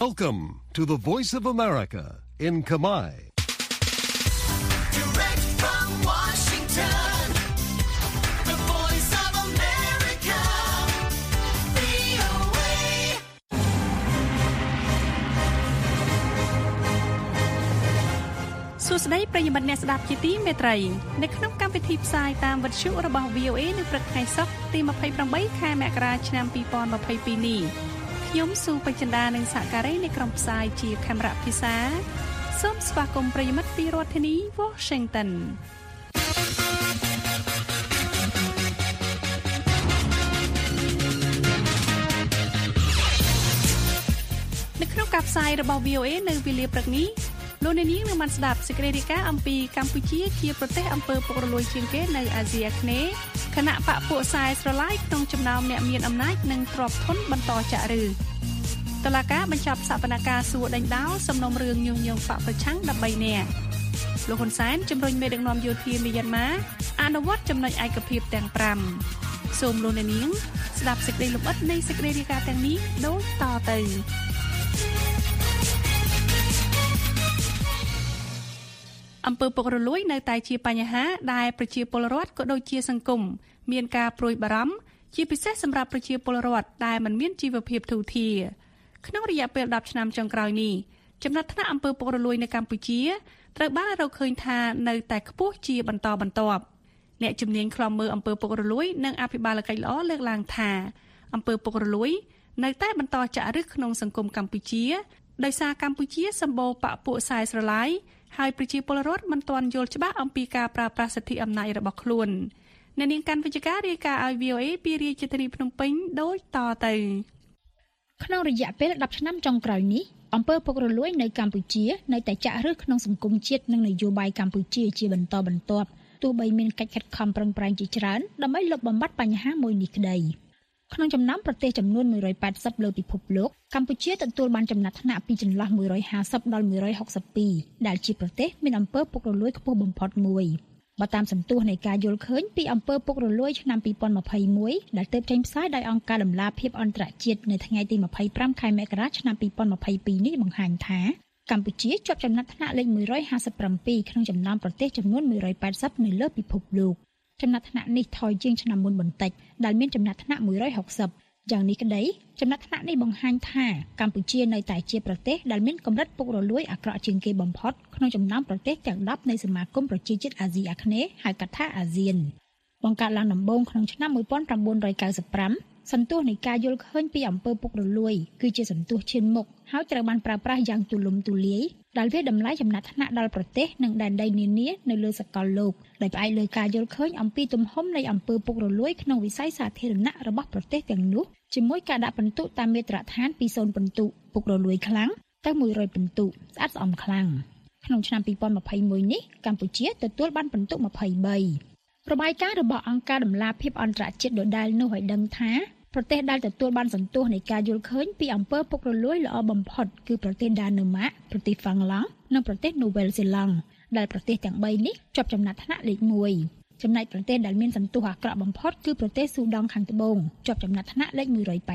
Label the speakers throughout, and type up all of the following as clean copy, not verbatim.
Speaker 1: Welcome to the Voice of America in Khmer.
Speaker 2: Direct from Washington, the Voice of America, VOA.
Speaker 3: សួស្តីប្រិយមិត្តអ្នកស្ដាប់ជាទីមេត្រីនៅក្នុងកម្មវិធីផ្សាយតាមវិទ្យុរបស់ VOA នៅព្រឹកថ្ងៃសុក្រទី28ខែមករាឆ្នាំ2022នេះខ្ញុំស៊ូបចិន្តានិងសហការីនៃក្រុមផ្សាយជាខេមរៈភិសាសូមស្វាគមន៍ប្រិយមិត្តពីរដ្ឋធានី Washington នៅក្នុងការផ្សាយរបស់ VOA នៅវេលាព្រឹកនេះលោកអ្នកនាងនឹងបានស្ដាប់សេចក្តីរាយការណ៍អំពីកម្ពុជាជាប្រទេសអំពើពុករលួយជាងគេនៅអាស៊ីអាគ្នេយ៍គណៈបកពួកខ្សែស្រឡាយក្នុងចំណោមអ្នកមានអំណាចនិងទ្រព្យធនបន្តចាក់ឫតុលាការបញ្ចប់សវនកម្មសួរដេញដោលសំណុំរឿងញុះញង់បកប្រឆាំង13នាក់លោកហ៊ុនសែនជំរុញមេដឹកនាំយោធាមីយ៉ាន់ម៉ាអនុវត្តចំណុចឯកភាពទាំង5សូមលោកអ្នកនាងស្ដាប់សេចក្តីលម្អិតនៃសេចក្តីរាយការណ៍ទាំងនេះដូចតទៅអំពើពុករលួយនៅតែជាបញ្ហាដែលប្រជាពលរដ្ឋក៏ដូចជាសង្គមមានការព្រួយបារម្ភជាពិសេសសម្រាប់ប្រជាពលរដ្ឋដែលមិនមានជីវភាពទូធាក្នុងរយៈពេល10ឆ្នាំចុងក្រោយនេះចំណាត់ថ្នាក់អំពើពុករលួយនៅកម្ពុជាត្រូវបានរកឃើញថានៅតែខ្ពស់ជាបន្តបន្ទាប់អ្នកជំនាញខ្លំមើលអំពើពុករលួយនិងអភិបាលកិច្ចល្អលើកឡើងថាអំពើពុករលួយនៅតែបន្តចាក់ឫសក្នុងសង្គមកម្ពុជាដោយសារកម្ពុជាសម្បូរបកពួកខ្សែស្រឡាយហើយប្រជាពលរដ្ឋមិនទាន់យល់ច្បាស់អំពីការប្រើប្រាស់សិទ្ធិអំណាចរបស់ខ្លួនអ្នកនាងកាន់វិជ្ជការរាយការណ៍ឲ្យ VOA ពីរាជធានីភ្នំពេញដូចតទៅ
Speaker 4: ក្នុងរយៈពេល10ឆ្នាំចុងក្រោយនេះអំពើពុករលួយនៅកម្ពុជានៅតែចាក់ឫសក្នុងសង្គមជាតិនិងនយោបាយកម្ពុជាជាបន្តបន្ទាប់ទោះបីមានកិច្ចខិតខំប្រឹងប្រែងជាច្រើនដើម្បីលុបបំបាត់បញ្ហាមួយនេះក្តីក្នុងចំណោមប្រទេសចំនួន180លើពិភពលោកកម្ពុជាទទួលបានចំណាត់ថ្នាក់ពីចន្លោះ150ដល់162ដែលជាប្រទេសមានអំពើពុករលួយខ្ពស់បំផុតមួយបើតាមសន្ទុះនៃការយល់ឃើញពីអំពើពុករលួយឆ្នាំ2021ដែលទើបចេញផ្សាយដោយអង្គការដំឡាភិបអន្តរជាតិនៅថ្ងៃទី25ខែមករាឆ្នាំ2022នេះបង្ហាញថាកម្ពុជាជាប់ចំណាត់ថ្នាក់លេខ157ក្នុងចំណោមប្រទេសចំនួន180នៅលើពិភពលោកចំណាត់ថ្នាក់នេះថយជាងឆ្នាំមុនបន្តិចដែលមានចំណាត់ថ្នាក់160យ៉ាងនេះក្តីចំណាត់ថ្នាក់នេះបង្ហាញថាកម្ពុជានៅតែជាប្រទេសដែលមានកម្រិតពុករលួយអាក្រក់ជាងគេបំផុតក្នុងចំណោមប្រទេសទាំង10នៃសមាគមប្រជាជាតិអាស៊ីអាគ្នេយ៍ហៅកាត់ថាអាស៊ានបង្កើតឡើងដំបូងក្នុងឆ្នាំ1995សន្ទុះនៃការយល់ឃើញពីអំពើពុករលួយគឺជាសន្ទុះឈានមុខហើយត្រូវបានប្រើប្រាស់យ៉ាងទូលំទូលាយដែលវាតម្លៃចំណាត់ថ្នាក់ដល់ប្រទេសនិងដែនដីនានានៅលើសកលលោកដោយផ្អែកលើការយល់ឃើញអំពីទំហំនៃអំពើពុករលួយក្នុងវិស័យសាធារណៈរបស់ប្រទេសទាំងនោះជាមួយការដាក់ពិន្ទុតាមមាត្រដ្ឋានពី0ពិន្ទុពុករលួយខ្លាំងទៅ100ពិន្ទុស្អាតស្អំខ្លាំងក្នុងឆ្នាំ2021នេះកម្ពុជាទទួលបានពិន្ទុ23របាយការណ៍របស់អង្គការដំឡាភិបអន្តរជាតិដដែលនោះឲ្យដឹងថាប្រទេសដែលទទួលបានសន្ទុះនៃការយល់ឃើញពីអំពើពុករលួយល្អបំផុតគឺប្រទេសដាណឺម៉ាកប្រទេសហ្វាំងឡង់និងប្រទេសនូវែលសេឡង់ដែលប្រទេសទាំង3នេះជាប់ចំណាត់ថ្នាក់លេខ1ចំណែកប្រទេសដែលមានសន្ទុះអាក្រក់បំផុតគឺប្រទេសស៊ូដង់ខាងត្បូងជាប់ចំណាត់ថ្នាក់លេខ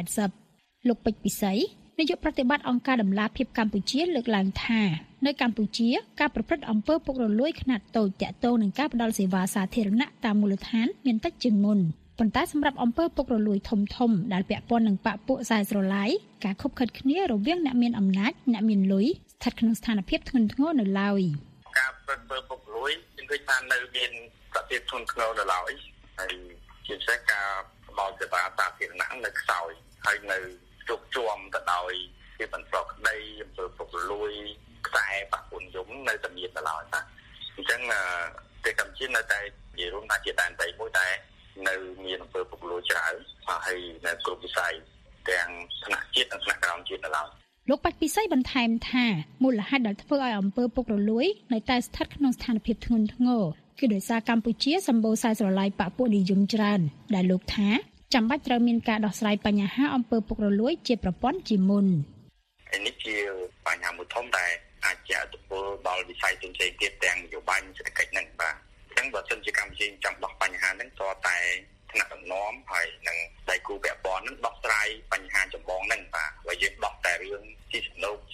Speaker 4: 180លោកពេជ្រពិសីនាយកប្រតិបត្តិអង្គការដំឡាភិបកម្ពុជាលើកឡើងថានៅកម្ពុជាការប្រព្រឹត្តអំពើពុករលួយខ្នាតតូចតាក់ទងនឹងការផ្តល់សេវាសាធារណៈតាមមូលដ្ឋានមានតិចជាងមុនប៉ុន្តែសម្រាប់អំពើពុករលួយធំៗដែលពាក់ព័ន្ធនឹងបកពួកខ្សែស្រឡាយការខុបខិតគ្នារវាងអ្នកមានអំណាចអ្នកមានលុយស្ថិតក្នុងស្ថានភាពធ្ងន់ធ្ងរនៅឡើយ
Speaker 5: ការប្រព្រឹត្តពុករលួយគឺថានៅមានប្រតិធ្ងន់ធ្ងរនៅឡើយហើយជាពិសេសការផ្តល់សេវាសាធារណៈនៅខ្សោយហើយនៅជោគជាំទៅដោយភាពមិនប្រក្រតីអំពើពុករលួយខ្សែបកពុនយំនៅតែមាននៅឡើយណាអញ្ចឹងប្រទេសកម្ពុជានៅតែនិយាយរួមថាជាដែនដីមួយដែលនៅមានអំពើពុករលួយច្រើនហើយនៅគ្រប់វិស័យទាំងថ្នាក់ជាតិនិងថ្នាក់ក្រោមជាតិនៅឡើយ
Speaker 4: លោកបាច់ពិសីបន្ថែមថាមូលហេតុដែលធ្វើឲ្យអំពើពុករលួយនៅតែស្ថិតក្នុងស្ថានភាពធ្ងន់ធ្ងរគឺដោយសារកម្ពុជាសម្បូរខ្សែស្រឡាយបកពួកនិយមច្រើនដែលលោកថាចាំបាច់ត្រូវមានការដោះស្រាយបញ្ហាអំពើពុករលួយជាប្រព័ន្ធជាមុន
Speaker 5: នេះជាបញ្ហាមួយធំដែលអាចជាឥទ្ធិពលដល់វិស័យផ្សេងៗទៀតទាំងនយោបាយសេដ្ឋកិច្ចហ្នឹងបាទអញ្ចឹងបើសិនជាកម្ពុជាចង់ដោះបញ្ហាហ្នឹងតើតែថ្នាក់ដឹកនាំហើយនឹងដៃគូពាក់ព័ន្ធហ្នឹងដោះស្រាយបញ្ហាចម្បងហ្នឹងបាទបើយើងដោះតែរឿងទីសំណុក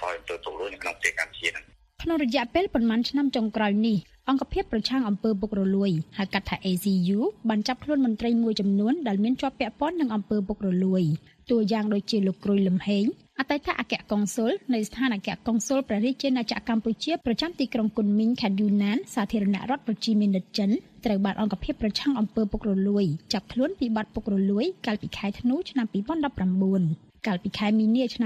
Speaker 5: ថយអំពើពុករលួយនៅក្នុងប្រទេសកម្ពុជាហ្នឹង
Speaker 4: ក្នុងរយៈពេលប្រមាណឆ្នាំចុងក្រោយនេះអង្គភាពប្រឆាំងអំពើពុករលួយហៅកាត់ថា ACU បានចាប់ខ្លួនមន្ត្រីមួយចំនួនដែលមានជាប់ពាក់ព័ន្ធនឹងអំពើពុករលួយតួយ៉ាងដូចជាលោកគ្រុយលំហេងអតីតអគ្គកុងស៊ុលនៃស្ថានអគ្គកុងស៊ុលព្រះរាជាណាចក្រកម្ពុជាប្រចាំទីក្រុងគុនមីងខេត្តយូណានសាធារណរដ្ឋប្រជាមានិតចិនត្រូវបានអង្គភាពប្រឆាំងអំពើពុករលួយចាប់ខ្លួនពីបទពុករលួយកាលពីខែធ្នូឆ្នាំ2019កាលពីខែមីនាឆ្នាំ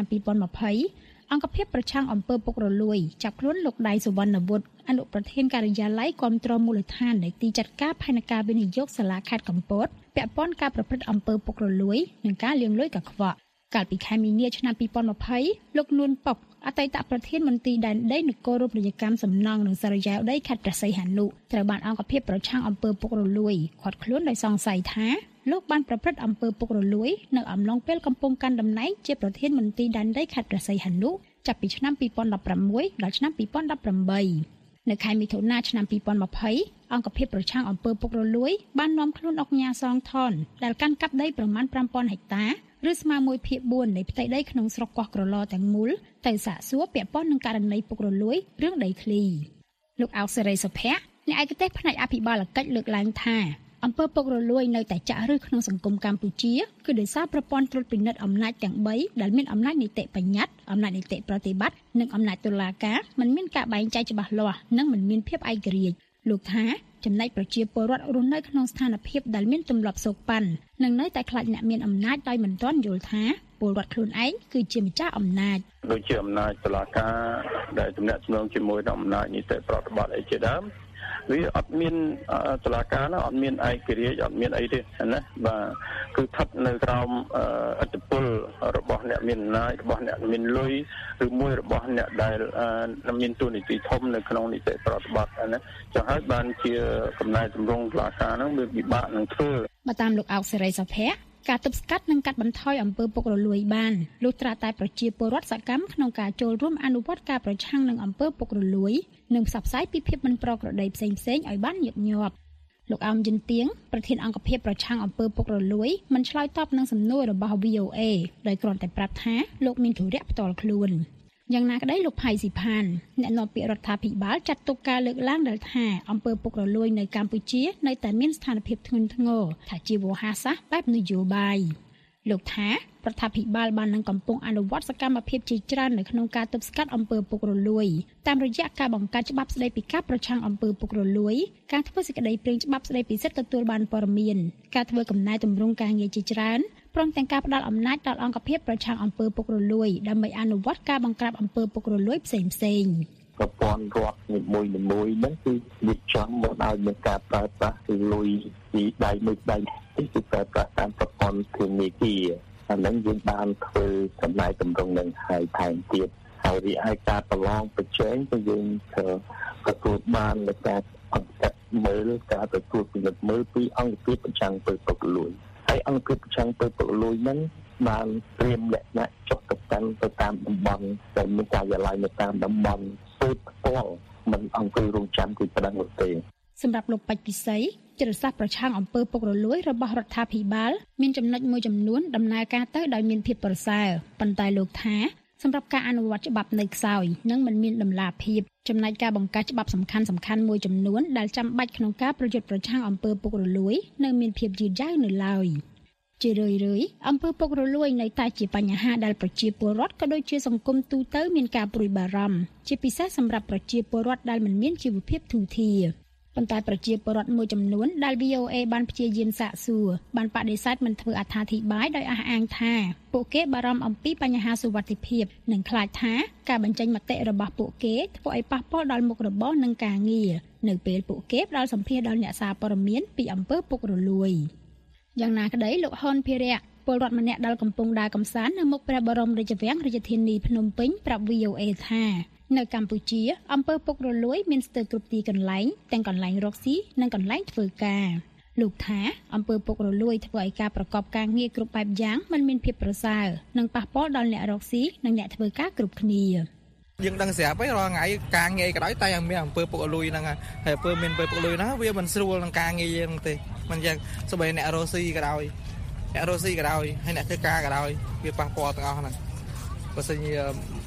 Speaker 4: 2020អង្គភាពប្រឆាំងអំពើពុករលួយចាប់ខ្លួនលោកដៃសុវណ្ណវុឌ្ឍអនុប្រធានការិយាល័យគាំទ្រមូលដ្ឋាននៃទីចាត់ការផែនការវិនិយោគសាលាខេត្តកំពតពាក់ព័ន្ធការប្រព្រឹត្តអំពើពុករលួយនិងការលាងលុយកខ្វក់កាលពីខែមីនាឆ្នាំ2020លោកនួនប៉ុកអតីតប្រធានមន្ត្រីដែនដីនគររូបនីយកម្មសំណង់និងសារយ៉ាវដីខេត្តព្រះសីហនុត្រូវបានអង្គភាពប្រឆាំងអំពើពុករលួយឃាត់ខ្លួនដោយសង្ស័យថាលោកបានប្រព្រឹត្តអំពើពុករលួយនៅអំឡុងពេលកំពុងកាន់តំណែងជាប្រធានមន្ត្រីដែនដីខេត្តព្រះសីហនុចាប់ពីឆ្នាំ2016ដល់ឆ្នាំ2018នៅខែមិថុនាឆ្នាំ2020អង្គភាពប្រឆាំងអំពើពុករលួយបាននាំខ្លួនអង្គការសងថនដែលកាន់កាប់ដីប្រមាណ 5000 ហិកតាឬស្មើ1/4នៃផ្ទៃដីក្នុងស្រុកកោះក្រឡទាំងមូលទៅសាកសួរពាក់ព័ន្ធនឹងករណីពុករលួយរឿងដីធ្លីលោកអោកសេរីសុភ័ក្រអ្នកឯកទេសផ្នែកអភិបាលកិច្ចលើកឡើងថាអំពើពុករលួយនៅតែចាក់ឫសក្នុងសង្គមកម្ពុជាគឺដោយសារប្រព័ន្ធត្រួតពិនិត្យអំណាចទាំង3ដែលមានអំណាចនីតិបញ្ញត្តិអំណាចនីតិប្រតិបត្តិនិងអំណាចតុលាការមិនមានការបែងចែកច្បាស់លាស់និងមិនមានភាពឯករាជ្យលោកថាចំណែកប្រជាពលរដ្ឋរស់នៅក្នុងស្ថានភាពដែលមានទម្លាប់សោកប៉ាន់និងនៅតែខ្លាចអ្នកមានអំណាចដោយមិនទាន់យល់ថាពលរដ្ឋខ្លួនឯងគឺជាម្ចាស់អំណាច
Speaker 6: ដូចជាអំណាចតុលាការដែលទំនាក់ទំនងជាមួយនឹងអំណាចនីតិប្រតិបត្តិអីជាដើមវាអត់មានតុលាការណាអត់មានឯករាជ្យអត់មានអីទេណាបាទគឺស្ថិតនៅក្រោមអធិបុលរបស់អ្នកមានអំណាចរបស់អ្នកមានលុយឬមួយរបស់អ្នកដែលមានតួនាទីធំនៅក្នុងនីតិប្រតិបត្តិណាចឹងហើយបានជាកំណែទម្រង់តុលាការហ្នឹងវាពិបាកនឹងធ្វើ
Speaker 4: បើតាមលោកអោកសេរីសុភ័ក្រការទប់ស្កាត់និងកាត់បន្ថយអំពើពុករលួយបានលុះត្រាតែប្រជាពលរដ្ឋសកម្មក្នុងការចូលរួមអនុវត្តការប្រឆាំងនឹងអំពើពុករលួយនិងផ្សព្វផ្សាយពីភាពមិនប្រក្រតីផ្សេងៗឲ្យបានញឹកញាប់លោកអោមយិនទៀងប្រធានអង្គភាពប្រឆាំងអំពើពុករលួយមិនឆ្លើយតបនឹងសំណួររបស់ VOA ដោយគ្រាន់តែប្រាប់ថាលោកមានធុរៈផ្ទាល់ខ្លួនយ៉ាងណាក្តីលោកផៃស៊ីផានអ្នកនាំពាក្យរដ្ឋាភិបាលចាត់ទុកការលើកឡើងដែលថាអំពើពុករលួយនៅកម្ពុជានៅតែមានស្ថានភាពធ្ងន់ធ្ងរថាជាវោហារសាស្ត្របែបនយោបាយលោកថារដ្ឋាភិបាលបាននឹងកំពុងអនុវត្តសកម្មភាពជាច្រើននៅក្នុងការទប់ស្កាត់អំពើពុករលួយតាមរយៈការបង្កើតច្បាប់ស្តីពីការប្រឆាំងអំពើពុករលួយការធ្វើសេចក្តីព្រាងច្បាប់ស្តីពីសិទ្ធិទទួលបានព័ត៌មានការធ្វើកំណែទម្រង់ការងារជាច្រើនព្រមទាំងការផ្តល់អំណាចដល់អង្គភាពប្រឆាំងអំពើពុករលួយដើម្បីអនុវត្តការបង្ក្រាបអំពើពុករលួយផ្សេងៗ
Speaker 6: ប្រព័ន្ធរដ្ឋនីមួយៗហ្នឹងគឺវាចំមកឲ្យមានការប្រើប្រាស់លុយពីដៃមួយដៃទីគឺប្រើប្រាស់តាមប្រព័ន្ធធនាគារអាហ្នឹងយើងបានធ្វើចំណាយតម្រង់នឹងហើយថែមទៀតហើយរីឯការប្រឡងប្រជែងក៏យើងទទួលបាននៅការអង្គការមើលការទទួលពិនិត្យមើលពីអង្គភាពប្រឆាំងអំពើពុករលួយហើយអង្គភាពប្រឆាំងអំពើពុករលួយហ្នឹងបានត្រៀមលក្ខណៈចុះទៅតាមតំបន់ដែលមានការិយាល័យនៅតាមតំបន់ធ្វើផ្ទាល់មិនអង្គុយរងចាំគឺប៉ុណ្ណឹងទេ
Speaker 4: សម្រាប់លោកបច្ចពិសីយុទ្ធសាស្ត្រប្រឆាំងអំពើពុករលួយរបស់រដ្ឋាភិបាលមានចំណុចមួយចំនួនដំណើរការទៅដោយមានភាពប្រសើរប៉ុន្តែលោកថាសម្រាប់ការអនុវត្តច្បាប់នៅខ្សោយនិងមិនមានដំណាភាពចំណែកការបង្កើតច្បាប់សំខាន់មួយចំនួនដែលចាំបាច់ក្នុងការប្រយុទ្ធប្រឆាំងអំពើពុករលួយនៅមានភាពយឺតយ៉ាវនៅឡើយជារឿយៗអំពើពុករលួយនៅតែជាបញ្ហាដែលប្រជាពលរដ្ឋក៏ដូចជាសង្គមទូទៅមានការព្រួយបារម្ភជាពិសេសសម្រាប់ប្រជាពលរដ្ឋដែលមិនមានជីវភាពធូរធារប៉ុន្តែប្រជាពលរដ្ឋមួយចំនួនដែល VOA បានព្យាយាមសាកសួរបានបដិសេធមិនធ្វើអត្ថាធិប្បាយដោយអះអាងថាពួកគេបារម្ភអំពីបញ្ហាសុវត្ថិភាពនិងខ្លាចថាការបញ្ចេញមតិរបស់ពួកគេធ្វើឲ្យប៉ះពាល់ដល់មុខរបរនិងការងារនៅពេលពួកគេផ្ដល់សម្ភារដល់អ្នកសារព័ត៌មានពីអំពើពុករលួយយ៉ាងណាក្តីលោកហ៊ុនភិរៈពលរដ្ឋម្នាក់ដែលកំពុងដើរកម្សាន្តនៅមុខព្រះបរមរាជវាំងរាជធានីភ្នំពេញប្រាប់ VOA ថានៅកម្ពុជាអំពើពុករលួយមានស្ទើរគ្រប់ទីកន្លែងទាំងកន្លែងរកស៊ីនិងកន្លែងធ្វើការលោកថាអំពើពុករលួយធ្វើឲ្យការប្រកបការងារគ្រប់បែបយ៉ាងមិនមានភាពប្រសើរនិងប៉ះពាល់ដល់អ្នករកស៊ីនិងអ្នកធ្វើការគ្រប់គ្នា
Speaker 7: យើងដឹងស្រាប់ហើយរាល់ថ្ងៃការងារក៏ដោយតែមានអំពើពុករលួយហ្នឹងហើយអំពើមានអំពើពុករលួយហ្នឹងវាមិនស្រួលនឹងការងារយើងទេមិនយ៉ាងសូម្បីអ្នករកស៊ីក៏ដោយហើយអ្នកធ្វើការក៏ដោយវាប៉ះពាល់ទាំងអស់ហ្នឹងបើសិនជា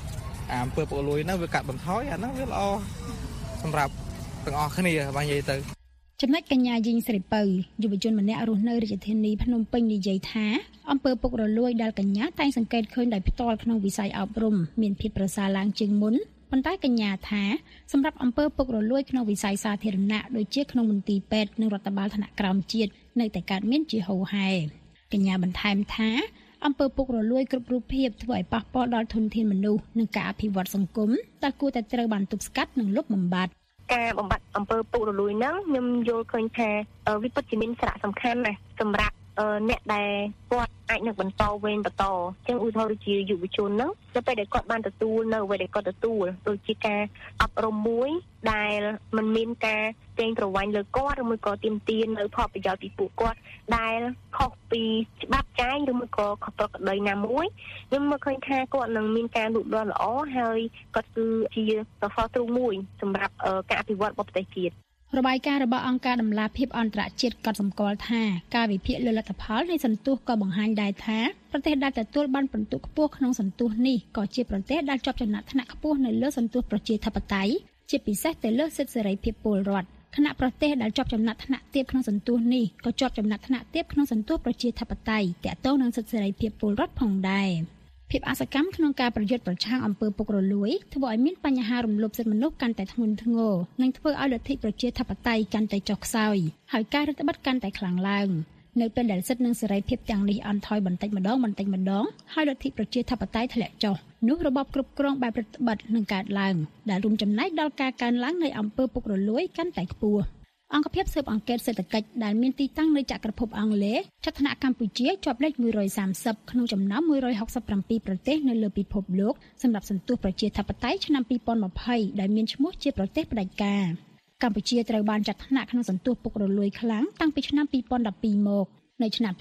Speaker 7: អំពើពុករលួយហ្នឹងវាកាត់បន្ថយអាហ្នឹងវាល្អសម្រាប់ទាំងអស់គ្នាបើនិយាយទៅ
Speaker 4: ចំណុចកញ្ញាយីងស្រីពៅយុវជនម្នាក់រស់នៅរាជធានីភ្នំពេញនិយាយថាអំពើពុករលួយដែលកញ្ញាតែងសង្កេតឃើញដោយផ្ទាល់ក្នុងវិស័យអប់រំមានភាពប្រសើរឡើងជាងមុនប៉ុន្តែកញ្ញាថាសម្រាប់អំពើពុករលួយក្នុងវិស័យសាធារណៈដូចជាក្នុងមន្ទីរពេទ្យនិងរដ្ឋបាលថ្នាក់ក្រោមជាតិនៅតែកើតមានជាហូរហែកញ្ញាបន្ថែមថាអំពើពុករលួយគ្រប់រូបភាពធ្វើឲ្យប៉ះពាល់ដល់ធនធានមនុស្សនិងការអភិវឌ្ឍសង្គមដែលគួរតែត្រូវបានទប់ស្កាត់និងលុបបំបាត់
Speaker 8: ការបំបត្តិអំពើពុករលួយហ្នឹងខ្ញុំយល់ឃើញថាវាពិតជាមានសារៈសំខាន់ណាស់សម្រាប់អ្នកដែលគាត់អាចនឹងបន្តវេនបន្តអញ្ចឹងឧទាហរណ៍ជាយុវជនហ្នឹងទៅពេលដែលគាត់បានទទួលនៅអ្វីដែលគាត់ទទួលដូចជាការអប់រំមួយដែលมันមានការកេងប្រវ័ញ្ចលើគាត់ឬមួយក៏ទាមទារនៅផលប្រយោជន៍ពីពួកគាត់ដែលខុសពីច្បាប់ចែងឬមួយក៏ខុសប្រក្រតីណាមួយខ្ញុំមើលឃើញថាគាត់នឹងមានការលូតលាស់ល្អហើយគាត់គឺជាសសរទ្រូងមួយសម្រាប់ការអភិវឌ្ឍរបស់ប្រទេសជាតិ
Speaker 4: របាយការណ៍របស់អង្គការដំឡាភិបអន្តរជាតិក៏សម្គាល់ថាការវិភាគលើលទ្ធផលនៃសន្ទុះក៏បង្ហាញដែរថាប្រទេសដែលទទួលបានពិន្ទុខ្ពស់ក្នុងសន្ទុះនេះក៏ជាប្រទេសដែលជាប់ចំណាត់ថ្នាក់ខ្ពស់នៅលើសន្ទុះប្រជាធិបតេយ្យជាពិសេសទៅលើសិទ្ធិសេរីភាពពលរដ្ឋខណៈប្រទេសដែលជាប់ចំណាត់ថ្នាក់ទាបក្នុងសន្ទុះនេះក៏ជាប់ចំណាត់ថ្នាក់ទាបក្នុងសន្ទុះប្រជាធិបតេយ្យទាក់ទងនឹងសិទ្ធិសេរីភាពពលរដ្ឋផងដែរភាពអសកម្មក្នុងការប្រយុទ្ធប្រឆាំងអំពើពុករលួយធ្វើឲ្យមានបញ្ហារំលោភសិទ្ធិមនុស្សកាន់តែធ្ងន់ធ្ងរនិងធ្វើឲ្យលទ្ធិប្រជាធិបតេយ្យកាន់តែចុះខ្សោយហើយការរឹតបន្តឹងកាន់តែខ្លាំងឡើងនៅពេលដែលសិទ្ធិនិងសេរីភាពទាំងនេះអន់ថយបន្តិចម្ដងហើយលទ្ធិប្រជាធិបតេយ្យធ្លាក់ចុះនោះរបបគ្រប់គ្រងបែបរដ្ឋបិទនឹងកើតឡើងដែលរួមចំណែកដល់ការកើនឡើងនៃអំពើពុករលួយកាន់តែខ្ពស់អង្គភាពស៊ើបអង្កេតសេដ្ឋកិច្ចដែលមានទីតាំងនៅចក្រភពអង់គ្លេសចាត់ថ្នាក់កម្ពុជាជាប់លេខ130ក្នុងចំណោម167ប្រទេសនៅលើពិភពលោកសម្រាប់សន្ទុះប្រជាធិបតេយ្យឆ្នាំ2020ដែលមានឈ្មោះជាប្រទេសផ្ដាច់ការកម្ពុជាត្រូវបានចាត់ថ្នាក់ក្នុងសន្ទុះពុករលួយខ្លាំងតាំងពីឆ្នាំ2012មកនៅឆ្នាំ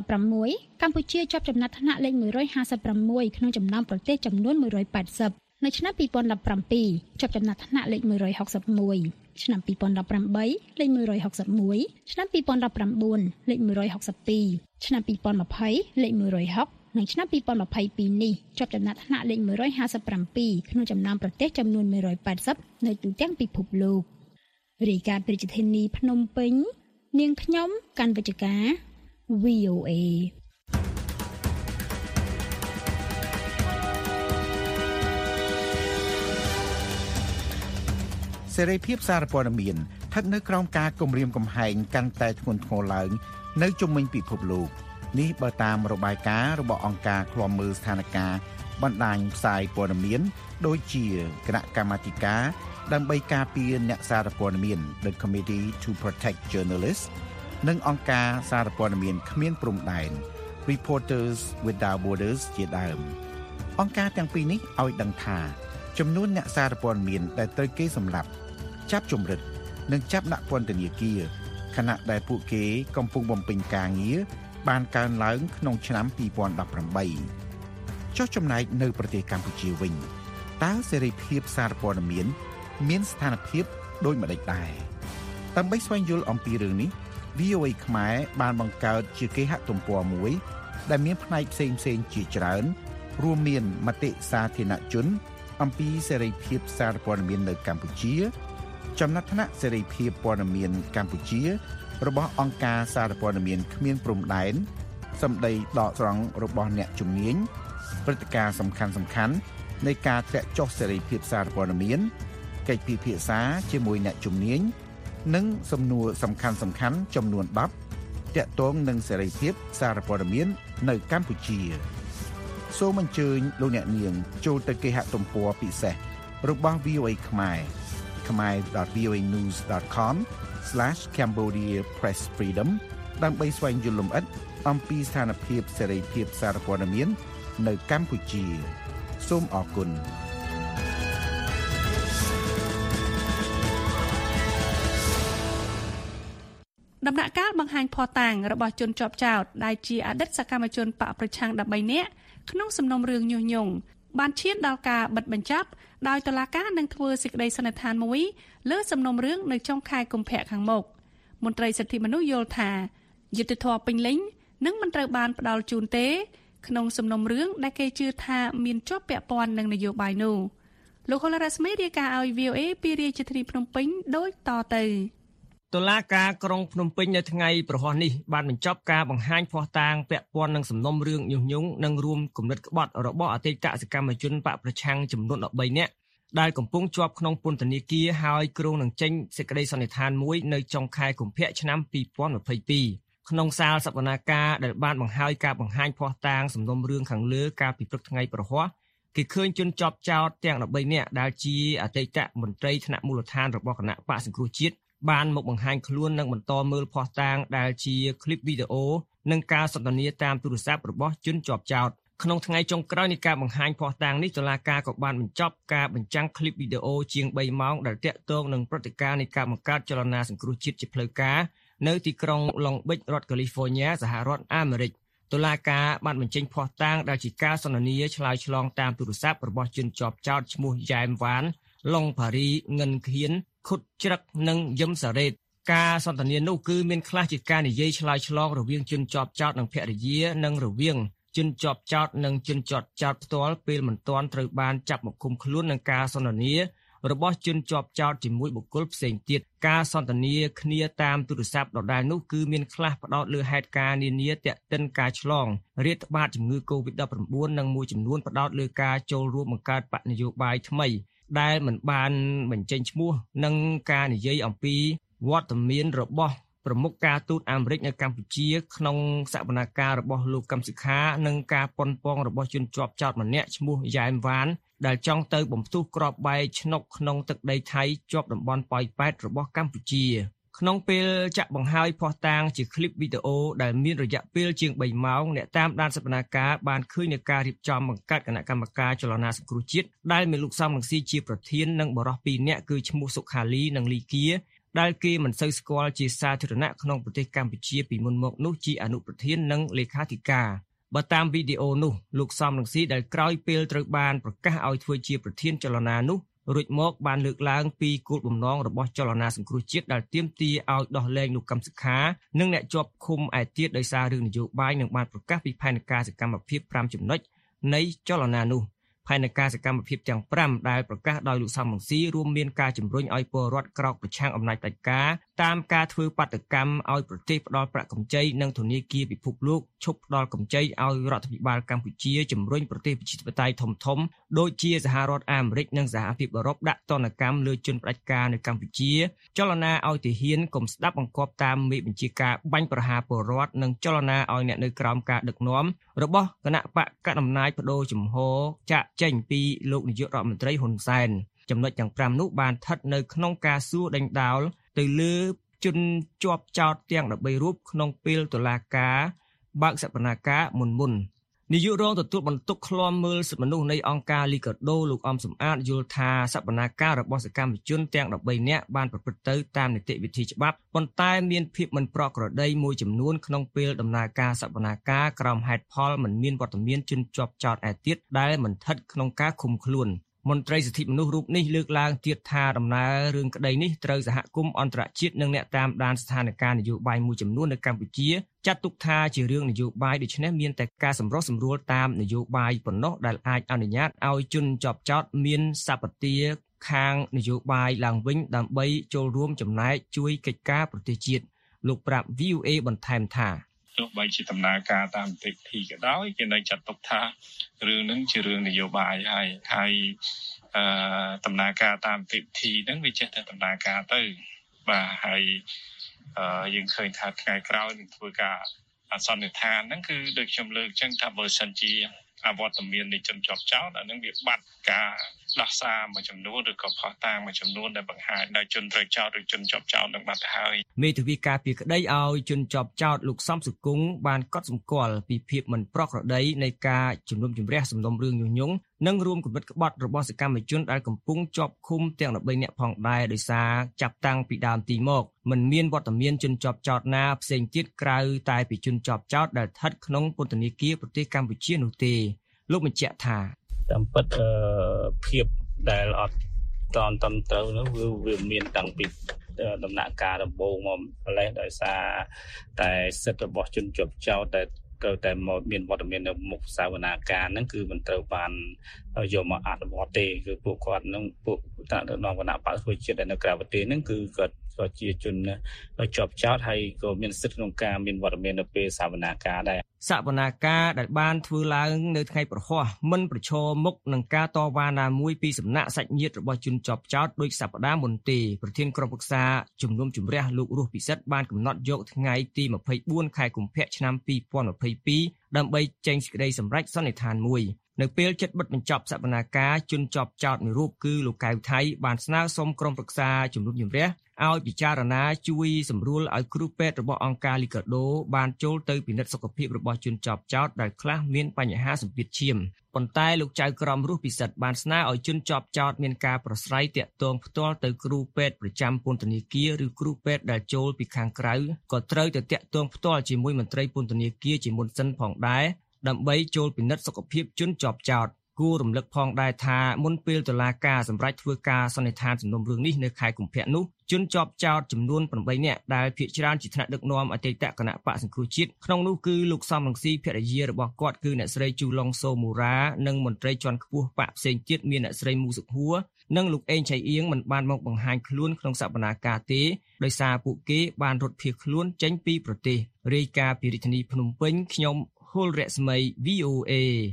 Speaker 4: 2016កម្ពុជាជាប់ចំណាត់ថ្នាក់លេខ156ក្នុងចំណោមប្រទេសចំនួន180នៅឆ្នាំ2017ជាប់ចំណាត់ថ្នាក់លេខ161ឆ្នាំ2018លេខ161ឆ្នាំ2019លេខ162ឆ្នាំ2020លេខ160និងឆ្នាំ2022នេះជាប់ចំណាត់ថ្នាក់លេខ157ក្នុងចំណោមប្រទេសចំនួន180នៅទូទាំងពិភពលោករាយការណ៍ពីរាជធានីភ្នំពេញនាងខ្ញុំកាន់វិជ្ជការ VOA
Speaker 9: សេរីភាពសារព័ត៌មានស្ថិតនៅក្រោមការគំរាមកំហែងកាន់តែធ្ងន់ធ្ងរឡើងនៅជុំវិញពិភពលោកនេះបើតាមរបាយការណ៍របស់អង្គការឃ្លាំមើលស្ថានភាពបណ្ដាញផ្សាយព័ត៌មានដូចជាគណៈកម្មាធិការដើម្បីការពារអ្នកសារព័ត៌មាន The Committee to Protect Journalists និងអង្គការសារព័ត៌មានគ្មានព្រំដែន Reporters Without Borders ជាដើមអង្គការទាំងពីរនេះឲ្យដឹងថាចំនួនអ្នកសារព័ត៌មានដែលត្រូវគេសម្លាប់ចាប់ជំរិតនិងចាប់ដាក់ពន្ធនាគារខណៈដែលពួកគេកំពុងបំពេញការងារបានកើនឡើងក្នុងឆ្នាំ2018ចុះចំណែកនៅប្រទេសកម្ពុជាវិញតើសេរីភាពសារព័ត៌មានស្ថានភាពដូចម្តេចដែរដើម្បីស្វែងយល់អំពីរឿងនេះ VOA ខ្មែរបានបង្កើតជាគេហទំព័រមួយដែលមានផ្នែកផ្សេងៗជាច្រើនរួមមានមតិសាធារណជនអំពីសេរីភាពសារព័ត៌មាននៅកម្ពុជាចំណាត់ថ្នាក់សេរីភាពព័ត៌មានកម្ពុជារបស់អង្គការសារព័ត៌មានគ្មានព្រំដែនសម្ដីដកស្រង់របស់អ្នកជំនាញព្រឹត្តិការណ៍សំខាន់ៗនៃការធ្លាក់ចុះសេរីភាពសារព័ត៌មានកិច្ចពិភាក្សាជាមួយអ្នកជំនាញនិងសំណួរសំខាន់ៗចំនួន10ទាក់ទងនឹងសេរីភាពសារព័ត៌មាននៅកម្ពុជាសូមអញ្ជើញលោកអ្នកនាងចូលទៅគេហទំព័រពិសេសរបស់ VOA ខ្មែរ khmer.voanews.com/Cambodia Press Freedom ដើម្បីស្វែងយល់លម្អិតអំពីស្ថានភាពសេរីភាពសារព័ត៌មាននៅកម្ពុជាសូមអរគុណ
Speaker 3: ដំណាក់កាលបង្ហាញភស្តុតាងរបស់ជនជាប់ចោទដែលជាអតីតសកម្មជនបកប្រឆាំង13នាក់ក្នុងសំណុំរឿងញុះញង់បានឈានដល់ការបិទបញ្ចប់ដោយតុលាការនឹងធ្វើសេចក្តីសន្និដ្ឋានមួយលើសំណុំរឿងនៅចុងខែកុម្ភៈខាងមុខមន្ត្រីសិទ្ធិមនុស្សយល់ថាយុត្តិធម៌ពេញលេញនឹងមិនត្រូវបានផ្ដល់ជូនទេក្នុងសំណុំរឿងដែលគេជឿថាមានជាប់ពាក់ព័ន្ធនឹងនយោបាយនោះលោកហុលរស្មីរាយការណ៍ឲ្យ VOA ពីរាជធានីភ្នំពេញដូចតទៅ
Speaker 10: តុលាការក្រុងភ្នំពេញនៅថ្ងៃប្រហ័សនេះបានបញ្ចប់ការបង្ហាញភស្តុតាងពាក់ព័ន្ធនឹងសំណុំរឿងញុះញង់និងរួមគំនិតក្បត់របស់អតីតសកម្មជនបកប្រឆាំងចំនួន13នាក់ដែលកំពុងជាប់ក្នុងពន្ធនាគារហើយគ្រោងនឹងចេញសេចក្តីសន្និដ្ឋានមួយនៅចុងខែកុម្ភៈឆ្នាំ2022ក្នុងសាលសវនាការដែលបានបង្ហាញការបង្ហាញភស្តុតាងសំណុំរឿងខាងលើកាលពីព្រឹកថ្ងៃប្រហ័សគេឃើញជនជាប់ចោទទាំង13នាក់ដែលជាអតីតមន្ត្រីថ្នាក់មូលដ្ឋានរបស់គណៈបកសង្គ្រោះជាតិបានមកបង្ហាញខ្លួននិងបន្តមើលភស្តុតាងដែលជាคลิปវីដេអូនិងការសន្ទនាតាមទូរស័ព្ទរបស់ជនជាប់ចោទក្នុងថ្ងៃចុងក្រោយនៃការបង្ហាញភស្តុតាងនេះតុលាការក៏បានបញ្ចប់ការបញ្ចាំងคลิปវីដេអូជាង3ម៉ោងដែលទាក់ទងនឹងព្រឹត្តិការណ៍នៃការបង្កើតចលនាសង្គ្រោះជាតិជាផ្លូវការនៅទីក្រុង Long Beach រដ្ឋ California សហរដ្ឋអាមេរិកតុលាការបានបញ្ចេញភស្តុតាងដែលជាការសន្ទនាឆ្លើយឆ្លងតាមទូរស័ព្ទរបស់ជនជាប់ចោទឈ្មោះយ៉ែមវ៉ានឡុងផារីងិនខៀនខុតច្រឹកនិងយឹមសារ៉េតការសន្ទនានោះគឺមានខ្លះជាការនិយាយឆ្លើយឆ្លងរវាងជនជាប់ចោទនិងភរិយានិងរវាងជនជាប់ចោទនិងជនជាប់ចោទផ្ទាល់ពេលមិនទាន់ត្រូវបានចាប់មកឃុំខ្លួននឹងការសន្ទនារបស់ជនជាប់ចោទជាមួយបុគ្គលផ្សេងទៀតការសន្ទនាគ្នាតាមទូរស័ព្ទដដែលនោះគឺមានខ្លះផ្ដោតលើហេតុការណ៍នានាទាក់ទិនការឆ្លងរាតត្បាតជំងឺ COVID-19 និងមួយចំនួនផ្ដោតលើការចូលរួមបង្កើតបកនយោបាយថ្មីដែលមិនបានបញ្ចេញឈ្មោះនិងការនិយាយអំពីវត្តមានរបស់ប្រមុខការទូតអាមេរិកនៅកម្ពុជាក្នុងសវនកម្មរបស់លោកកឹមសុខានិងការប៉ុនប៉ងរបស់ជនជាប់ចោតម្នាក់ឈ្មោះយ៉ែមវ៉ានដែលចង់ទៅបំផ្ទុះក្របបែកឆ្នុកក្នុងទឹកដីថៃជាប់តំបន់ប៉ោយប៉ែតរបស់កម្ពុជាក្នុងពេលចាក់បង្ហាញភស្តុតាងជាคลิปវីដេអូដែលមានរយៈពេលជាង3ម៉ោងអ្នកតាមដានសវនកម្មបានឃើញនូវការរៀបចំបង្កើតគណៈកម្មការចលនាសង្គ្រោះជាតិដែលមានលោកសំរងស៊ីជាប្រធាននិងបរិសុទ្ធ2នាក់គឺឈ្មោះសុខាលីនិងលីគៀដែលគេមិនសូវស្គាល់ជាសាធារណៈក្នុងប្រទេសកម្ពុជាពីមុនមកនោះជាអនុប្រធាននិងលេខាធិការបើតាមវីដេអូនោះលោកសំរងស៊ីដែលក្រោយពេលត្រូវបានប្រកាសឲ្យធ្វើជាប្រធានចលនានោះរួចមកបានលើកឡើងពីគោលបំណងរបស់ចលនាសង្គ្រោះជាតិដែលទាមទារឲ្យដោះលែងលោកកឹមសុខានិងអ្នកជាប់ឃុំឯទៀតដោយសាររឿងនយោបាយនិងបានប្រកាសពីផែនការសកម្មភាព5ចំណុចនៃចលនានោះផែនការសកម្មភាពទាំង5ដែលប្រកាសដោយលោកសំរងស៊ីរួមមានការជំរុញឲ្យពលរដ្ឋក្រោកប្រឆាំងអំណាចផ្ដាច់ការតាមការធ្វើបាតកម្មឲ្យប្រទេសផ្ដាល់ប្រាក់កម្ចីនិងធនាគារពិភពលោកឈប់ផ្ដាល់កម្ចីឲ្យរដ្ឋាភិបាលកម្ពុជាជំរុញប្រទេសប្រជាធិបតេយ្យធំៗដូចជាសហរដ្ឋអាមេរិកនិងសហភាពអឺរ៉ុបដាក់ទណ្ឌកម្មលើជនផ្ដាច់ការនៅកម្ពុជាចលនាឲ្យទាហានកុំស្ដាប់បង្គាប់តាមមេបញ្ជាការបាញ់ប្រហារពលរដ្ឋនិងចលនាឲ្យអ្នកនៅក្រោមការដឹកនាំរបស់គណៈបកកណ្ដាលអំណាចបដូរជំហរចាក់ចេញពីលោកនាយករដ្ឋមន្ត្រីហ៊ុនសែនចំណុចទាំង5នោះបានស្ថិតនៅក្នុងការសួរដេញដោលទៅលើជនជាប់ចោទទាំង13រូបក្នុងពេលតុលាការបើកសវនកម្មមុននាយករងទទួលបន្ទុកឃ្លាំមើលសិទ្ធិមនុស្សនៃអង្គការលីកាដូលោកអំសំអាតយល់ថាសវនកម្មរបស់សកម្មជនទាំង13នាក់បានប្រព្រឹត្តទៅតាមនីតិវិធីច្បាប់ប៉ុន្តែមានភាពមិនប្រក្រតីមួយចំនួនក្នុងពេលដំណើរការសវនកម្មក្រោមហេតុផលមិនមានវត្តមានជនជាប់ចោទឯទៀតដែលមិនស្ថិតក្នុងការឃុំខ្លួនមន្ត្រីសិទ្ធិមនុស្សរូបនេះលើកឡើងទៀតថាដំណើររឿងក្តីនេះត្រូវសហគមន៍អន្តរជាតិនិងអ្នកតាមដានស្ថានភាពនយោបាយមួយចំនួននៅកម្ពុជាចាត់ទុកថាជារឿងនយោបាយដូច្នេះមានតែការសម្រុះសម្រួលតាមនយោបាយប៉ុណ្ណោះដែលអាចអនុញ្ញាតឲ្យជនជាប់ចោទមានសម្បទាខាងនយោបាយឡើងវិញដើម្បីចូលរួមចំណែកជួយកិច្ចការប្រទេសជាតិលោកប្រាប់ VOA បន្ថែមថា
Speaker 11: ទោះបីជាដំណើរការតាមនីតិវិធីក៏ដោយគេនៅចាត់ទុកថារឿងហ្នឹងជារឿងនយោបាយហើយដំណើរការតាមនីតិវិធីហ្នឹងវាចេះតែដំណើរការទៅបាទហើយយើងឃើញថាថ្ងៃក្រោយនឹងធ្វើការសន្និដ្ឋានហ្នឹងគឺដូចខ្ញុំលើកអញ្ចឹងថាបើសិនជាអវត្តមាននៃជនជាប់ចោទអានឹងវាបាត់ការដោះសារមួយចំនួនឬក៏ផុសតាងមួយចំនួនដែលបង្ហាញដល់ជនត្រូវចោទឬជនជាប់ចោទនឹងបាត់ទៅហើយ
Speaker 10: មេធាវីការពារក្តីឲ្យជនជាប់ចោទលោកសំសុគង្គបានកត់សម្គាល់ពីភាពមិនប្រក្រតីនៃការជំនុំជម្រះសំណុំរឿងញុះញង់និងរួមគំនិតក្បត់របស់សកម្មជនដែលកំពុងជាប់ឃុំទាំង13នាក់ផងដែរដោយសារចាប់តាំងពីដើមទីមកមិនមានវត្តមានជនជាប់ចោទណាផ្សេងទៀតក្រៅតែពីជនជាប់ចោទដែលស្ថិតក្នុងពន្ធនាគារប្រទេសកម្ពុជានោះទេលោកបញ្ជាក់ថា
Speaker 12: តាមពិតភាពដែលអត់តន់ត្រូវនោះវាមានតាំងពីដំណាក់កាលដំបូងមកម្លេះដោយសារតែសិទ្ធិរបស់ជនជាប់ចោទដែលត្រូវតែមកមានវត្តមាននៅមុខសាវនាការហ្នឹងគឺមិនត្រូវបានយកមកអនុវត្តទេគឺពួកគាត់នឹងពួកតាក់ដល់គណៈបកធ្វើជាតិនៅក្រៅប្រទេសហ្នឹងគឺគាត់ក៏ជាជនជាប់ចោតហើយក៏មានសិទ្ធិក្នុងការមានវត្តមាននៅពេលសាវនាការដែរ
Speaker 10: សវនាការដែលបានធ្វើឡើងនៅថ្ងៃប្រហ័សមិនប្រឈមមុខនឹងការតវ៉ាណាមួយពីសំណាក់សាច់ញាតិរបស់ជនជាប់ចោតដោយសប្តាហ៍មុនទេប្រធានក្រុមប្រឹក្សាជំនុំជម្រះលោករស់ពិសិដ្ឋបានកំណត់យកថ្ងៃទី24ខែកុម្ភៈឆ្នាំ2022ដើម្បីចេញសេចក្តីសម្រេចសន្និដ្ឋានមួយនៅពេលជិតបិទបញ្ចប់សវនាការជនជាប់ចោតមួយរូបគឺលោកកៅថៃបានស្នើសុំក្រុមប្រឹក្សាជំនុំជម្រះឲ្យពិចារណាជួយសម្រួលឲ្យគ្រូពេទ្យរបស់អង្គការលីកាដូបានចូលទៅពិនិត្យសុខភាពរបស់ជនជាប់ចោតដែលខ្លះមានបញ្ហាសម្ពាធឈាមប៉ុន្តែលោកចៅក្រមរស់ពិសិដ្ឋបានស្នើឲ្យជនជាប់ចោតមានការប្រស្រ័យតាក់ទងផ្ទាល់ទៅគ្រូពេទ្យប្រចាំពន្ធនាគារឬគ្រូពេទ្យដែលចូលពីខាងក្រៅក៏ត្រូវទៅតាក់ទងផ្ទាល់ជាមួយមន្ត្រីពន្ធនាគារជាមុនសិនផងដែរដើម្បីចូលពិនិត្យសុខភាពជនជាប់ចោតគួររំលឹកផងដែរថាមុនពេលតុលាការសម្រេចធ្វើការសន្និដ្ឋានសំណុំរឿងនេះនៅខែកុម្ភៈនោះជនជាប់ចោតចំនួន8នាក់ដែលភាគច្រើនជាថ្នាក់ដឹកនាំអតីតគណៈបកសង្គ្រោះជាតិក្នុងនោះគឺលោកសំរងស៊ីភរិយារបស់គាត់គឺអ្នកស្រីជូឡុងសូមូរ៉ានិងមន្ត្រីជាន់ខ្ពស់បកផ្សេងទៀតមានអ្នកស្រីមូសុខួរនិងលោកអេងឆៃអៀងមិនបានមកបង្ហាញខ្លួនក្នុងសវនាការទេដោយសារពួកគេបានរត់ភៀសខ្លួនចេញពីប្រទេសរាយការណ៍ពីរាជធានីភ្នំពេញខ្ញុំហុលរស្មី VOA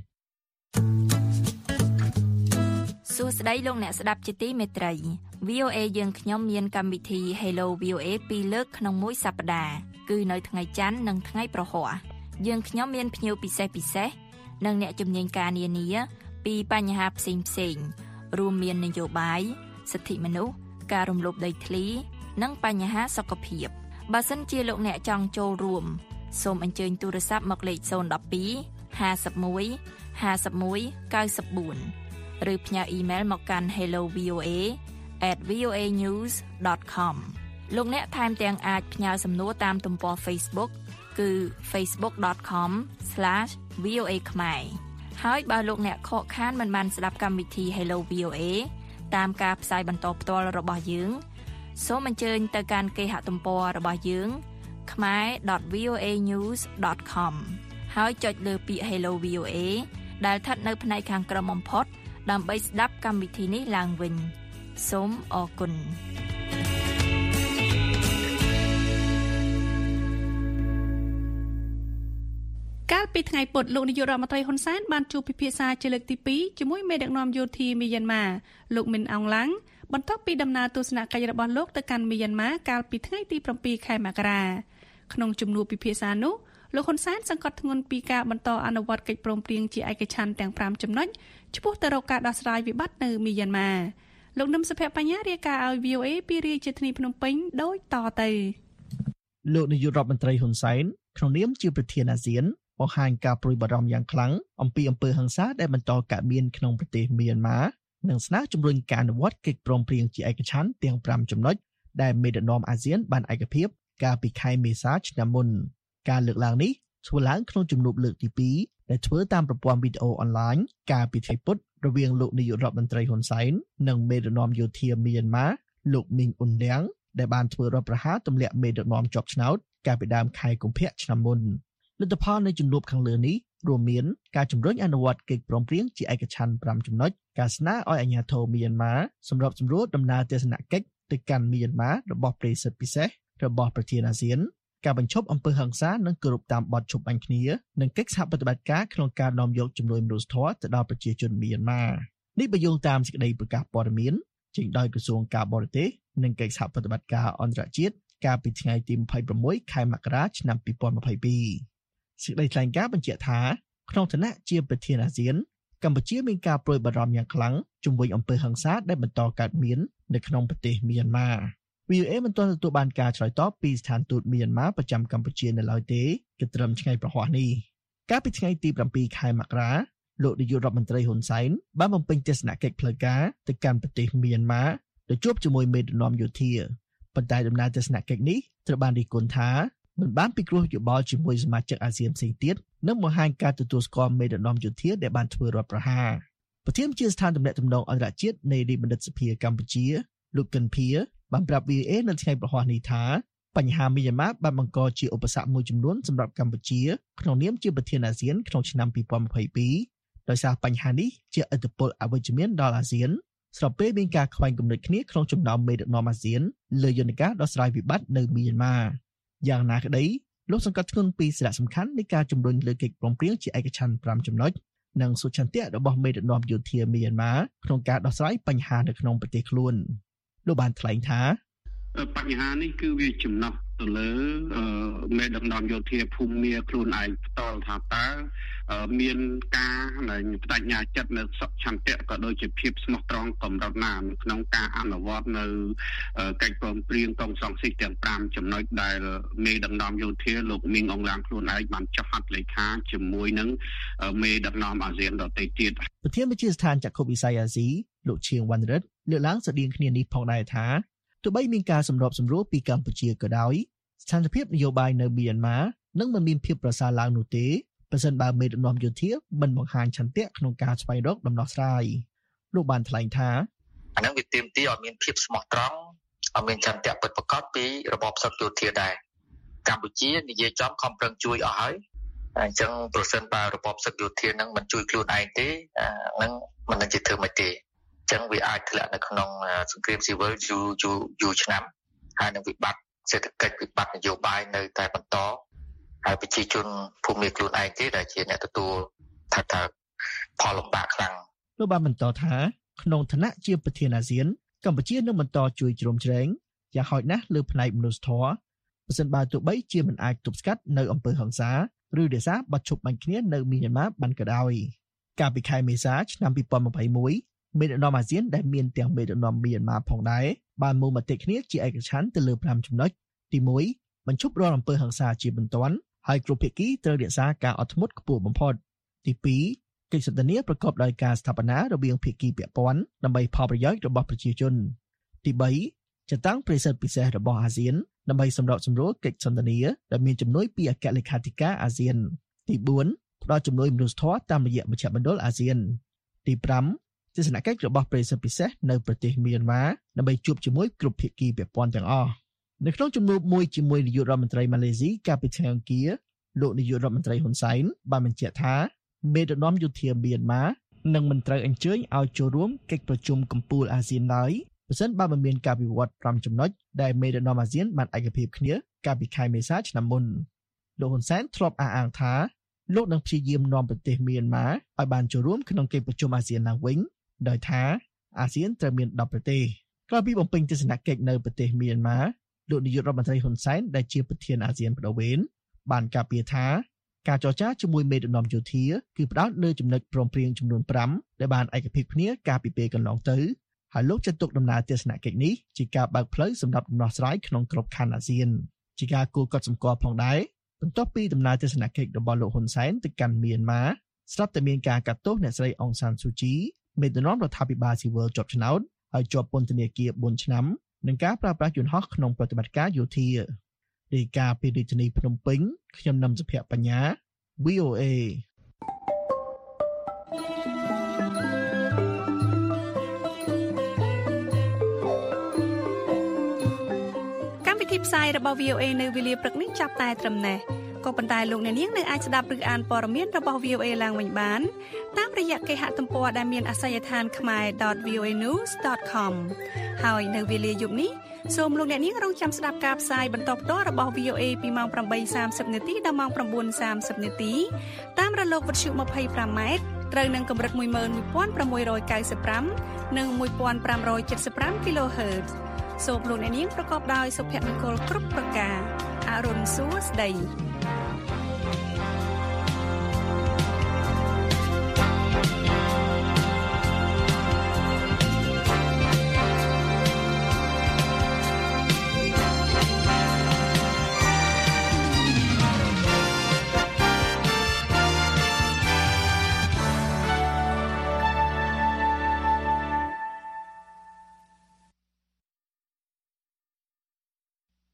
Speaker 13: សួស្តីលោកអ្នកស្ដាប់ជាទីមេត្រី VOA យើងខ្ញុំមានកម្មវិធី Hello VOA 2លើកក្នុងមួយសប្តាហ៍គឺនៅថ្ងៃច័ន្ទនិងថ្ងៃប្រហ័សយើងខ្ញុំមានភ្ញៀវពិសេសនិងអ្នកជំនាញការនានាពីបញ្ហាផ្សេងរួមមាននយោបាយសិទ្ធិមនុស្សការរំលោភដីធ្លីនិងបញ្ហាសុខភាពបើសិនជាលោកអ្នកចង់ចូលរួមសូមអញ្ជើញទូរស័ព្ទមកលេខ012 51 51 94ឬផ្ញើអ៊ីមែលមកកាន់ hellovoa@voanews.com លោកអ្នកថែមទាំងអាចផ្ញើសំណួរតាមទំព័រ Facebook គឺ facebook.com/voa ខ្មែរហើយបើលោកអ្នកខកខានមិនបានស្ដាប់កម្មវិធី Hello VOA តាមការផ្សាយបន្តផ្ទាល់របស់យើងសូមអញ្ជើញទៅកាន់គេហទំព័ររបស់យើងkhmer.voanews.com ហើយចុចលើពាក្យ Hello VOA ដែលស្ថិតនៅផ្នែកខាងក្រោមបំផុតដើម្បីស្ដាប់កម្មវិធីនេះឡើងវិញសូមអរគុណ
Speaker 3: កាលពីថ្ងៃពុធលោកនាយករដ្ឋមន្ត្រីហ៊ុនសែនបានជួបពិភាក្សាជាលើកទី2ជាមួយមេដឹកនាំយោធាមីយ៉ាន់ម៉ាលោកមីនអងឡាំងបន្ទាប់ពីដំណើរទស្សនកិច្ចរបស់លោកទៅកាន់មីយ៉ាន់ម៉ាកាលពីថ្ងៃទី7ខែមករាក្នុងជំនួបពិភាក្សានោះលោកហ៊ុនសែនសង្កត់ធ្ងន់ពីការបន្តអនុវត្តកិច្ចព្រមព្រៀងជាឯកច្ឆន្ទទាំង5ចំណុចឆ្ពោះទៅរកការដោះស្រាយវិបត្តិនៅមីយ៉ាន់ម៉ាលោកនឹមសុភបញ្ញារាយការណ៍ឲ្យ VOA ពីរាជធានីភ្នំពេញដូចតទៅ
Speaker 14: លោកនាយករដ្ឋមន្ត្រីហ៊ុនសែនក្នុងនាមជាប្រធានអាស៊ានបង្ហាញការព្រួយបារម្ភយ៉ាងខ្លាំងអំពីអំពើហិង្សាដែលបន្តកើតមានក្នុងប្រទេសមីយ៉ាន់ម៉ានិងស្នើជំរុញការអនុវត្តកិច្ចព្រមព្រៀងជាឯកច្ឆន្ទទាំង5ចំណុចដែលមេដឹកនាំអាស៊ានបានឯកភាពកាលពីខែមេសាឆ្នាំមុនការលើកឡើងនេះធ្វើឡើងក្នុងជំនួបលើកទី2ដែលធ្វើតាមប្រព័ន្ធវីដេអូអនឡាញកាលពីថ្ងៃពុធរវាងលោកនាយករដ្ឋមន្ត្រីហ៊ុនសែននិងមេដឹកនាំយោធាមីយ៉ាន់ម៉ាលោកមីងអ៊ុនលៀងដែលបានធ្វើរដ្ឋប្រហារទម្លាក់មេដឹកនាំជាប់ឆ្នោតកាលពីដើមខែកុម្ភៈឆ្នាំមុនលទ្ធផលនៃជំនួបខាងលើនេះរួមមានការជំរុញអនុវត្តកិច្ចព្រមព្រៀងជាឯកច្ឆន្ទ5ចំណុចការស្នើឲ្យអាជ្ញាធរមីយ៉ាន់ម៉ាសម្របសម្រួលដំណើរទស្សនកិច្ចទៅកាន់មីយ៉ាន់ម៉ារបស់ប្រេសិតពិសេសរបស់ប្រធានអាស៊ានការបញ្ឈប់អំពើហិង្សានិងគោរពតាមបទឈប់បាញ់គ្នានិងកិច្ចសហប្រតិបត្តិការក្នុងការនាំយកជំនួយមនុស្សធម៌ទៅដល់ប្រជាជនមីយ៉ាន់ម៉ានេះបញ្យោងតាមសេចក្តីប្រកាសព័ត៌មានចេញដោយក្រសួងការបរទេសនិងកិច្ចសហប្រតិបត្តិការអន្តរជាតិកាលពីថ្ងៃទី26ខែមករាឆ្នាំ2022សេចក្តីថ្លែងការណ៍បញ្ជាក់ថាក្នុងឋានៈជាប្រធានអាស៊ានកម្ពុជាមានការព្រួយបារម្ភយ៉ាងខ្លាំងជំវិញអំពើហិង្សាដែលបន្តកើតមាននៅក្នុងប្រទេសមីយ៉ាន់ម៉ាVOA មិនទាន់ទទួលបានការឆ្លើយតបពីស្ថានទូតមីយ៉ាន់ម៉ាប្រចាំកម្ពុជានៅឡើយទេគិតត្រឹមថ្ងៃប្រហ័សនេះកាលពីថ្ងៃទី7ខែមករាលោកនាយករដ្ឋមន្ត្រីហ៊ុនសែនបានបំពេញទស្សនកិច្ចផ្លូវការទៅកាន់ប្រទេសមីយ៉ាន់ម៉ាដោយជួបជាមួយមេដឹកនាំយោធាប៉ុន្តែដំណើរទស្សនកិច្ចនេះត្រូវបានរិះគន់ថាមិនបានពិគ្រោះយោបល់ជាមួយសមាជិកអាស៊ានផ្សេងទៀតនិងបង្ហាញការទទួលស្គាល់មេដឹកនាំយោធាដែលបានធ្វើរដ្ឋប្រហារប្រធានជាស្ថានទំនាក់ទំនងអន្តរជាតិនៃរាជបណ្ឌិតសភាកម្ពុជាលោកកិនភៀបានប្រាប់ VOA នៅថ្ងៃប្រហ័សនេះថាបញ្ហាមីយ៉ាន់ម៉ាបានបង្កជាឧបសគ្គមួយចំនួនសម្រាប់កម្ពុជាក្នុងនាមជាប្រធានអាស៊ានក្នុងឆ្នាំ2022ដោយសារបញ្ហានេះជាឥទ្ធិពលអវិជ្ជមានដល់អាស៊ានស្របពេលមានការខ្វែងគំនិតគ្នាក្នុងចំណោមមេដឹកនាំអាស៊ានលើយន្តការដោះស្រាយវិបត្តិនៅមីយ៉ាន់ម៉ាយ៉ាងណាក្តីលោកសង្កត់ធ្ងន់ពីសារៈសំខាន់នៃការជំរុញលើកិច្ចព្រមព្រៀងជាឯកច្ឆន្ទ5ចំណុចនិងសុឆន្ទៈរបស់មេដឹកនាំយោធាមីយ៉ាន់ម៉ាក្នុងការដោះស្រាយបញ្ហានៅក្នុងប្រទេសខ្លួនលោកបានថ្លែងថា
Speaker 15: បញ្ហានេះគឺវាចំណោះទៅលើមេដឹកនាំយោធាភូមិមាខ្លួនឯងផ្ទាល់ថាតើមានការបដិញ្ញាចិត្តនៅសុឆន្ទៈក៏ដូចជាភាពស្មោះត្រង់កម្រិតណាក្នុងការអនុវត្តនៅកិច្ចព្រមព្រៀងកុងសង្ស៊ីសទាំង5ចំណុចដែលមេដឹកនាំយោធាលោកមីងអងឡាងខ្លួនឯងបានចុះហត្ថលេខាជាមួយនឹងមេដឹកនាំអាស៊ានដទៃទៀត
Speaker 14: ប្រធានវិទ្យាស្ថានចក្ខុវិស័យអាស៊ីលោកឈៀងវណ្ណរិទ្ធលើកឡើងស្តីងគ្នានេះផងដែរថាទោះបីមានការសម្របសម្រួលពីកម្ពុជាក៏ដោយស្ថានភាពនយោបាយនៅមីយ៉ាន់ម៉ានឹងមិនមានភាពប្រសើរឡើងនោះទេប្រសិនបើមេដឹកនាំយោធាមិនបង្ហាញឆន្ទៈក្នុងការស្វែងរកដំណោះស្រាយលោកបានថ្លែងថា
Speaker 16: អានឹងវាទាមទារឲ្យមានភាពស្មោះត្រង់ឲ្យមានឆន្ទៈពិតប្រាកដពីរបបសឹកយោធាដែរកម្ពុជានិយាយចំខំប្រឹងជួយអស់ហើយអញ្ចឹងប្រសិនបើរបបសឹកយោធានឹងមិនជួយខ្លួនឯងទេនឹងមិននឹងជាធ្វើមិនទេចឹងវាអាចធ្លាក់នៅក្នុងសង្គ្រាមស៊ីវិលយូរឆ្នាំហើយនឹងវិបត្តិសេដ្ឋកិច្ចវិបត្តិនយោបាយនៅតែបន្តហើយប្រជាជនភូមិខ្លួនឯងទេដែលជាអ្នកទទួលថាផលលំបាកខ្លាំង
Speaker 14: លោកបានបន្តថាក្នុងឋានៈជាប្រធានអាស៊ានកម្ពុជានឹងបន្តជួយជ្រោមជ្រែងយ៉ាងហោចណាស់លើផ្នែកមនុស្សធម៌ប្រសិនបើទោះបីជាមិនអាចទប់ស្កាត់នៅអំពើហិង្សាឬរក្សាបទឈប់បាញ់គ្នានៅមីយ៉ាន់ម៉ាបានក៏ដោយកាលពីខែមេសាឆ្នាំ2021មេដឹកនាំអាស៊ានដែលមានទាំងមេដឹកនាំមីយ៉ាន់ម៉ាផងដែរបានមូលមតិគ្នាជាឯកច្ឆន្ទទៅលើ5ចំណុចទី1បញ្ឈប់រាល់អំពើហិង្សាជាបន្ទាន់ហើយគ្រប់ភាគីត្រូវរក្សាការអត់ធ្មត់ខ្ពស់បំផុតទី2កិច្ចសន្ទនាប្រកបដោយការស្ថាបនារវាងភាគីពាក់ព័ន្ធដើម្បីផលប្រយោជន៍របស់ប្រជាជនទី3ចាត់តាំងប្រេសិតពិសេសរបស់អាស៊ានដើម្បីសម្របសម្រួលកិច្ចសន្ទនាដែលមានជំនួយពីអគ្គលេខាធិការអាស៊ានទី4ផ្ដល់ជំនួយមនុស្សធម៌តាមរយៈមជ្ឈមណ្ឌលអាស៊ានទី5ទស្សនកិច្ចរបស់ប្រេសិតពិសេសនៅប្រទេសមីយ៉ាន់ម៉ាដើម្បីជួបជាមួយគ្រប់ភាគីពាក់ព័ន្ធទាំងអស់នៅក្នុងជំនួបមួយជាមួយនាយករដ្ឋមន្ត្រីម៉ាឡេស៊ីកាលពីថ្ងៃអង្គារលោកនាយករដ្ឋមន្ត្រីហ៊ុនសែនបានបញ្ជាក់ថាមេដឹកនាំយោធាមីយ៉ាន់ម៉ានឹងមិនត្រូវអញ្ជើញឲ្យចូលរួមកិច្ចប្រជុំកំពូលអាស៊ានឡើយប្រសិនបើមិនមានការវិវត្ត5ចំណុចដែលមេដឹកនាំអាស៊ានបានឯកភាពគ្នាកាលពីខែមេសាឆ្នាំមុនលោកហ៊ុនសែនធ្លាប់អះអាងថាលោកនឹងព្យាយាមនាំប្រទេសមីយ៉ាន់ម៉ាឲ្យបានចូលរួមក្នុងកិច្ចប្រជុំអាស៊ានឡើងវិញដោយថាអាស៊ានត្រូវមាន10ប្រទេសក្រោយពីបំពេញទស្សនកិច្ចនៅប្រទេសមីយ៉ាន់ម៉ាលោកនាយករដ្ឋមន្ត្រីហ៊ុនសែនដែលជាប្រធានអាស៊ានបដូវវេនបានការពារថាការចរចាជាមួយមេដឹកនាំយោធាគឺផ្ដោតលើចំណុចព្រមព្រៀងចំនួន5ដែលបានឯកភាពគ្នាកាលពីពេលកន្លងទៅហើយលោកចាត់ទុកដំណើរទស្សនកិច្ចនេះជាការបើកផ្លូវសម្រាប់ដំណោះស្រាយក្នុងក្របខ័ណ្ឌអាស៊ានជាការគួរកត់សម្គាល់ផងដែរបន្ទាប់ពីដំណើរទស្សនកិច្ចរបស់លោកហ៊ុនសែនទៅកាន់មីយ៉ាន់ម៉ាស្រាប់តែមានការកាត់ទោសអ្នកស្រីអុងសានស៊ូជីមេដឹកនាំរដ្ឋាភិបាលស៊ីវិលជាប់ឆ្នោតហើយជាប់ពន្ធនាគារ4ឆ្នាំនឹងការប្រើប្រាស់យន្តហោះក្នុងប្រតិបត្តិការយោធារាយការណ៍ពីរាជធានីភ្នំពេញខ្ញុំនឹមសុភ័ក្របញ្ញា VOA
Speaker 3: កម្មវិធីផ្សាយរបស់ VOA នៅវេលាព្រឹកនេះចាប់តែត្រឹមនេះក៏ប៉ុន្តែលោកអ្នកនាងនៅអាចស្ដាប់ឬអានព័ត៌មានរបស់ VOA ឡើងវិញបានតាមរយៈគេហទំព័រដែលមានអាសយដ្ឋាន khmer.voanews.com ហើយនៅវេលាយប់នេះសូមលោកអ្នកនាងរងចាំស្ដាប់ការផ្សាយបន្តផ្ទាល់របស់ VOA ពីម៉ោង 8:30 នាទីដល់ម៉ោង 9:30 នាទីតាមរលកវិទ្យុ 25 ម៉ែត្រត្រូវនឹងកម្រិត 11695 និង 1575 kHz សូមលោកអ្នកនាងប្រកបដោយសុភមង្គលគ្រប់ប្រការអរុនសួស្ដី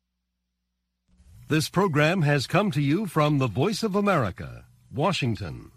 Speaker 1: This program has come to you from the Voice of America, Washington.